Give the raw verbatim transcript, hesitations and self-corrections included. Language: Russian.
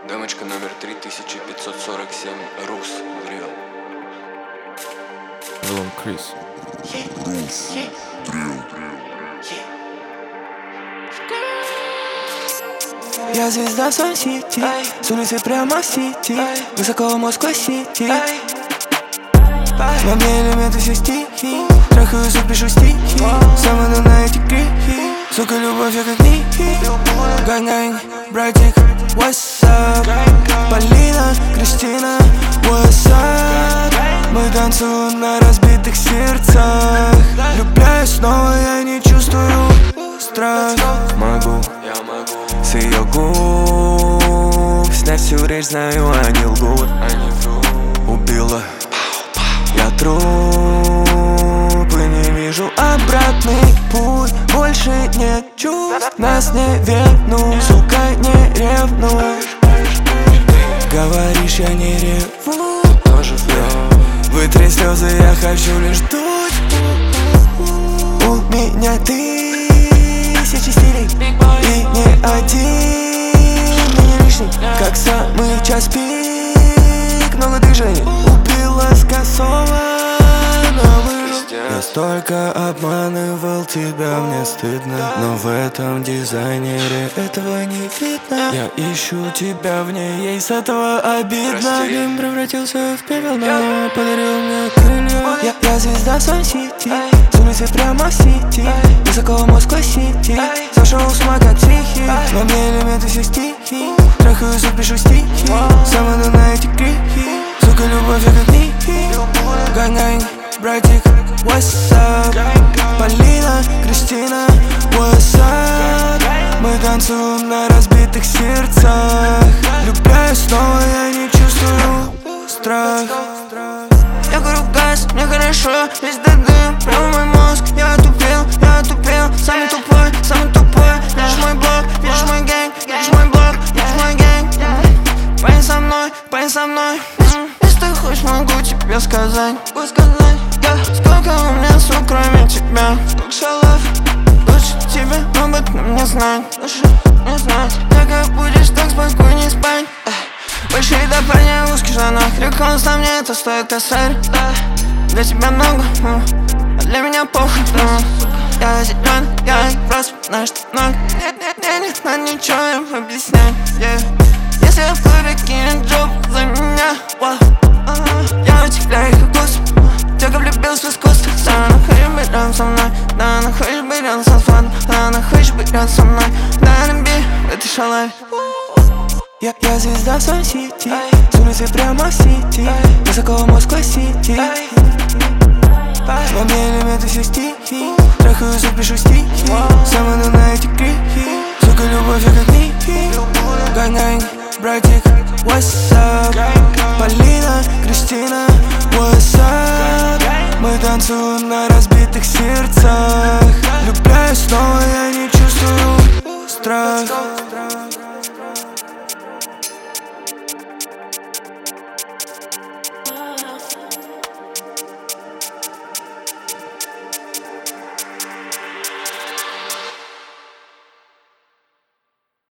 Дамочка номер три тысяча пятьсот сорок семь, Рус, Дрил. Лон Крис. Рус, Дрил. Я звезда в своем сити, с улицы прямо в сити, высоко в Москва-сити. Во мне элементы все стихи, трахаю звук, пишу стихи, сам иду на эти крики. Сука, любовь, я как Ники. Гань-гань, братик, what's up? Полина, Кристина, what's up? Мы танцуем на разбитых сердцах. Влюбляюсь снова, я не чувствую страх. Могу, я могу с ее губ снять всю речь, знаю, они лгут. Они врут. Убила, я трупы, не вижу обратный путь. Больше нет чувств, нас не вернут. Сука, не ревнуй. Говоришь, я не реву, Тоже врет. вытри слезы, я хочу лишь дуть. У меня тысячи стилей и не один не лишний. Как самый час пик, много движений. Убила с косого на выруб. Я столько обманывал тебя, мне стыдно, но в этом дизайнере этого не видно. Я ищу тебя, в ней ей с этого обидно. Прости. Дым превратился в пепел, но подарил мне крылья. Я, я звезда в своем сити, с улицы прямо в сити, высоко в Москва-сити. Сошел с ума как психи, во мне элементы все стихи, трахаю звук, пишу стихи, сам иду на эти крики. Сука, любовь, я как Ники. Гань-гань, братик, what's up? Полина, Кристина, what's up? Мы танцуем на разбитых сердцах. Влюбляюсь снова, я не чувствую страх. Я горю газ, мне хорошо, весь до дым, прямо мой мозг. Я отупел, я отупел, самый тупой, самый тупой. Видишь мой блог, видишь мой гэнг, видишь мой блог, видишь мой гэнг. Пойди со мной, пойди со мной. Если ты хочешь, могу тебе сказать, могу сказать, yeah. Сколько у меня сук, кроме тебя, сколько шалов. Лучше тебе об этом не знать, лучше не знать. Так как будешь, так спокойнее спать. Большие до парня в узких штанах, реконс на мне, это стоит косарь. Для тебя много, а для меня похуй. Я зелёный, я просто знаю, что много. Нет, нет, нет, нет, надо ничего им объяснять, yeah. Если я в клубе кинет джоб за меня, wow. uh-huh. Я утекляю их вкус. Тёлка влюбился в искусство. Да, она хочет быть рядом со мной. Да, она хочет быть рядом со мной. Да, она хочет быть рядом со мной. Да, люби в этой шалаве. Я, я звезда в своем сити, с улицы прямо в сити, высоко в Москва-сити. Во мне элементы все стихи, трахаю звук, пишу стихи, сам иду на эти крики. Сука, любовь, я как Ники. Гань-гань, братик, what's up? Полина, Кристина, what's up? Мы танцуем на разбитых сердцах.